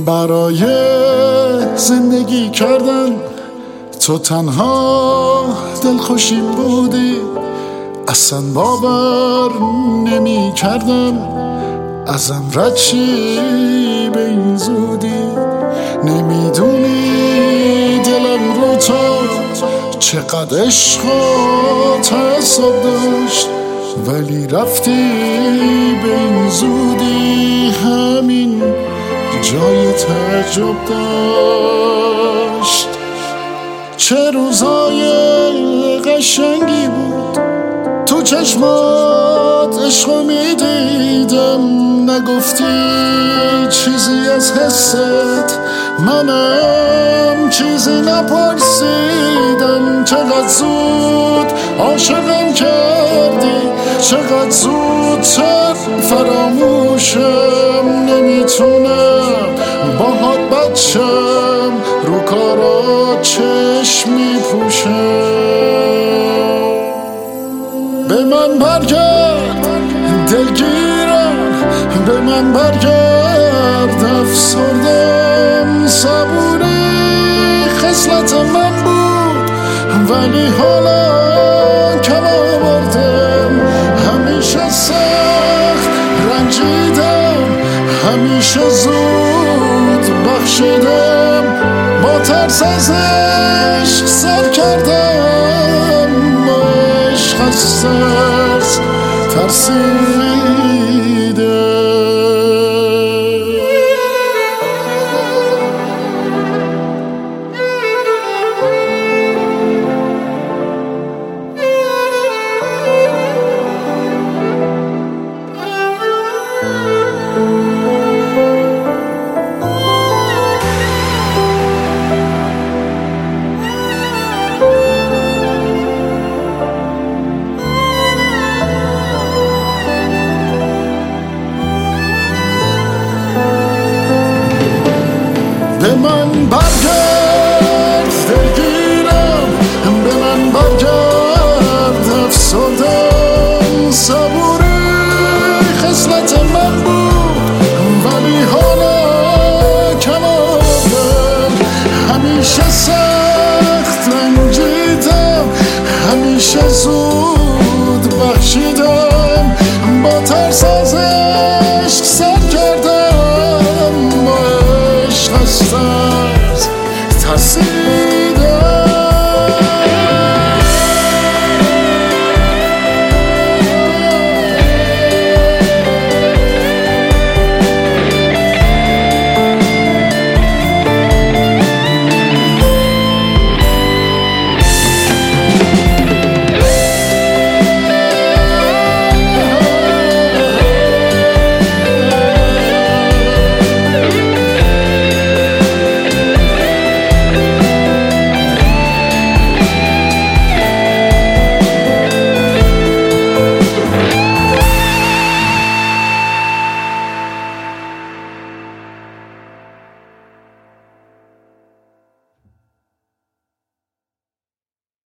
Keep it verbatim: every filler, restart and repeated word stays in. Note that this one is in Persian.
برای زندگی کردن تو تنها دلخوشیم بودی، اصلا باور نمی کردم ازم رد چی به این زودی. نمیدونی دلم رو تو چقدر عشق و تعصب داشت، ولی رفتی به این زودی، همین جای تعجب داشت. چه روزای قشنگی بود تو چشمات عشقو میدیدم، نگفتی چیزی از حست، منم چیزی نپرسیدم. چقدر زود عاشقم کردی، چقدر زودتر فراموشم، نمیتونم باهات بچم، رو کارا چشم میپوشم. به من برگرد دلگیرم، به من برگرد افسردم، صبوری خصلت من بود ولی حالا کم آوردم. همیشه سخت رنجیدم، همیشه زود بخشیدم، با ترس از عشق سر کردم، با عشق از ترس ترسیدم. به من برگرد دلگیرم، به من برگرد افسردم، صبوری خصلت من بود ولی حالا کم آوردم. همیشه سخت رنجیدم، همیشه زود